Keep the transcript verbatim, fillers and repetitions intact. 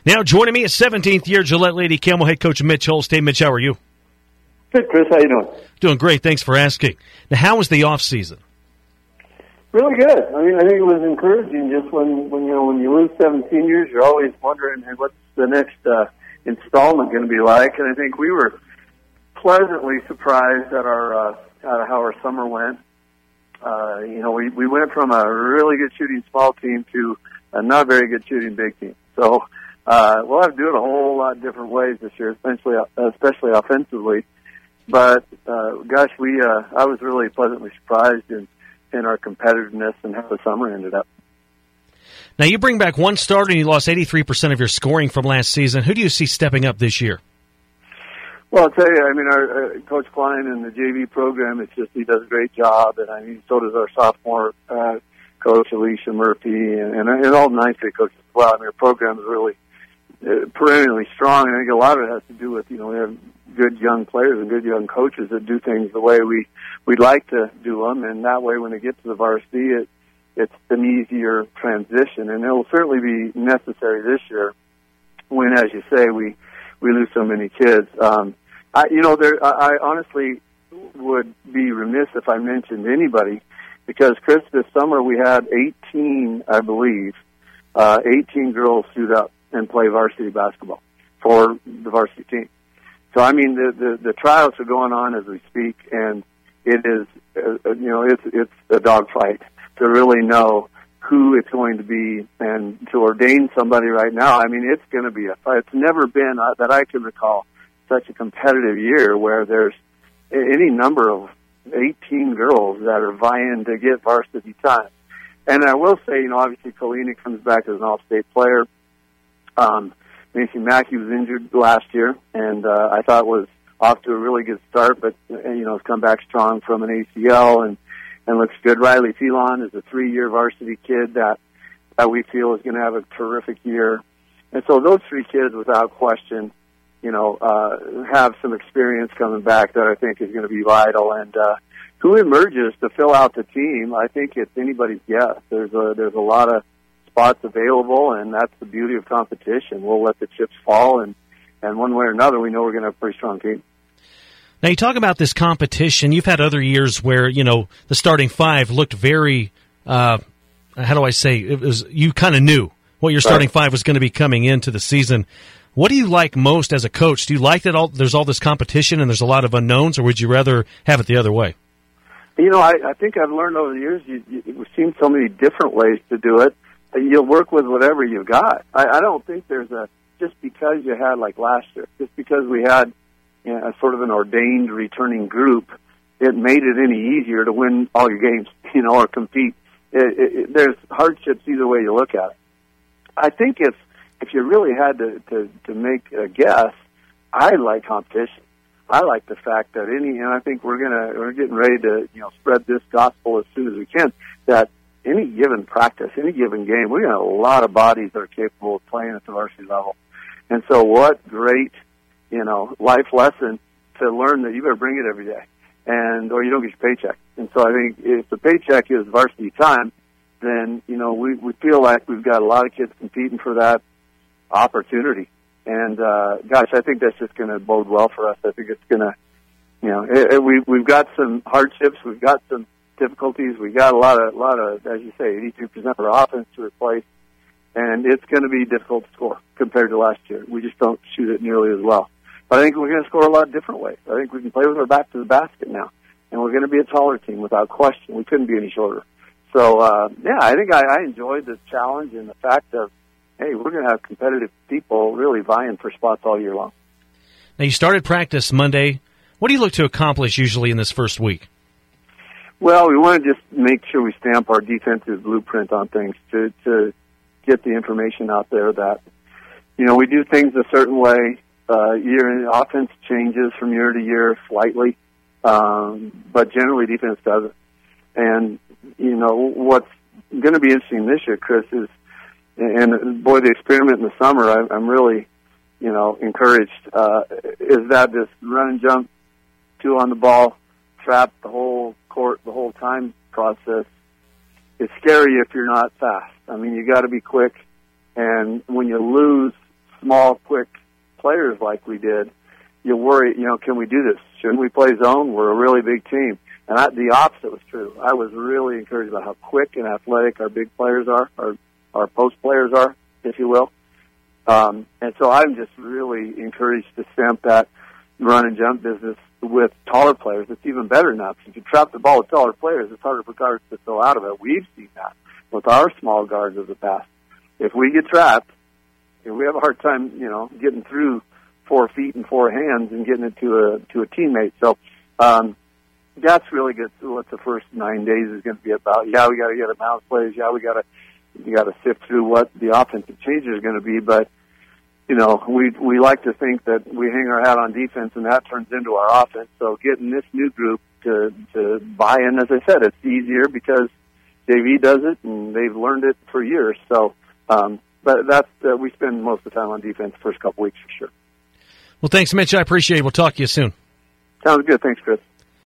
Now joining me is seventeenth year Gillette Lady Camel head coach Mitch Holst. Hey, Mitch, how are you? Good, Chris. How you doing? Doing great. Thanks for asking. Now, how was the off season? Really good. I mean, I think it was encouraging. Just when, when you know when you lose seventeen years, you're always wondering, hey, what's the next uh, installment going to be like? And I think we were pleasantly surprised at our uh, at how our summer went. Uh, you know, we we went from a really good shooting small team to a not very good shooting big team. So uh, we'll have to do it a whole lot different ways this year, especially especially offensively. But uh, gosh, we uh, I was really pleasantly surprised in, in our competitiveness and how the summer ended up. Now you bring back one starter and you lost eighty-three percent of your scoring from last season. Who do you see stepping up this year? Well, I'll tell you, I mean, our uh, Coach Klein in the J V program, it's just he does a great job, and I mean, so does our sophomore uh, coach Alicia Murphy, and, and, and all the ninth grade coaches as well. I mean, our program is really uh, perennially strong, and I think a lot of it has to do with, you know, we have good young players and good young coaches that do things the way we we'd like to do them, and that way when they get to the varsity, it it's an easier transition, and it will certainly be necessary this year when, as you say, we we lose so many kids. Um, I, you know, there I, I honestly would be remiss if I mentioned anybody, because Chris, this summer we had eighteen, I believe, uh, eighteen girls suit up and play varsity basketball for the varsity team. So, I mean, the, the, the trials are going on as we speak, and it is, uh, you know, it's, it's a dogfight to really know who it's going to be and to ordain somebody right now. I mean, it's going to be a fight. It's never been, uh, that I can recall, such a competitive year where there's any number of eighteen girls that are vying to get varsity time. And I will say, you know, obviously Kalina comes back as an all-state player. Um, Macy Mackey was injured last year, and uh, I thought was off to a really good start, but, you know, has come back strong from an A C L and, and looks good. Riley Phelan is a three-year varsity kid that, that we feel is going to have a terrific year. And so those three kids, without question, you know, uh, have some experience coming back that I think is going to be vital. And uh, who emerges to fill out the team, I think it's anybody's guess. There's a, there's a lot of spots available, and that's the beauty of competition. We'll let the chips fall, and, and one way or another, we know we're going to have a pretty strong team. Now, you talk about this competition. You've had other years where, you know, the starting five looked very, uh, how do I say, it was, you kind of knew what your starting right. five was going to be coming into the season. What do you like most as a coach? Do you like that all, there's all this competition and there's a lot of unknowns, or would you rather have it the other way? You know, I, I think I've learned over the years, you, you, we've seen so many different ways to do it. You'll work with whatever you've got. I, I don't think there's a, just because you had, like last year, just because we had, you know, a sort of an ordained returning group, it made it any easier to win all your games, you know, or compete. It, it, it, there's hardships either way you look at it. I think if, if you really had to, to, to make a guess, I like competition. I like the fact that any, and I think we're gonna, we're getting ready to, you know, spread this gospel as soon as we can, that any given practice, any given game, we got a lot of bodies that are capable of playing at the varsity level. And so what great, you know, life lesson to learn that you better bring it every day, and or you don't get your paycheck. And so I think if the paycheck is varsity time, then, you know, we, we feel like we've got a lot of kids competing for that opportunity. And, uh, gosh, I think that's just going to bode well for us. I think it's going to, you know, it, it, we, we've got some hardships. We've got some difficulties. We got a lot of, lot of, as you say, eighty-two percent of our offense to replace, and it's going to be difficult to score compared to last year. We just don't shoot it nearly as well. But I think we're going to score a lot of different ways. I think we can play with our back to the basket now, and we're going to be a taller team without question. We couldn't be any shorter. So, uh, yeah, I think I, I enjoyed the challenge and the fact of, hey, we're going to have competitive people really vying for spots all year long. Now, you started practice Monday. What do you look to accomplish usually in this first week? Well, we want to just make sure we stamp our defensive blueprint on things to, to get the information out there that, you know, we do things a certain way. Uh, year offense changes from year to year slightly, um, but generally defense doesn't. And, you know, what's going to be interesting this year, Chris, is, and boy, the experiment in the summer, I, I'm really, you know, encouraged, uh, is that this run and jump, two on the ball, trap the whole court, the whole time process is scary if you're not fast. I mean, you got to be quick, and when you lose small, quick players like we did, you worry, you know, can we do this? Shouldn't we play zone? We're a really big team. And I, the opposite was true. I was really encouraged about how quick and athletic our big players are, our, our post players are, if you will. Um, and so I'm just really encouraged to stamp that run and jump business with taller players. It's even better now. If you trap the ball with taller players, it's harder for guards to throw out of it. We've seen that with our small guards of the past. If we get trapped, if we have a hard time, you know, getting through four feet and four hands and getting it to a to a teammate. So um, that's really good. What the first nine days is going to be about. Yeah, we got to get a bounce plays. Yeah, we got to you got to sift through what the offensive changes are going to be. But you know, we we like to think that we hang our hat on defense and that turns into our offense. So getting this new group to to buy in, as I said, it's easier because J V does it and they've learned it for years. So, um, but that's uh, we spend most of the time on defense the first couple weeks for sure. Well, thanks, Mitch. I appreciate it. We'll talk to you soon. Sounds good. Thanks, Chris.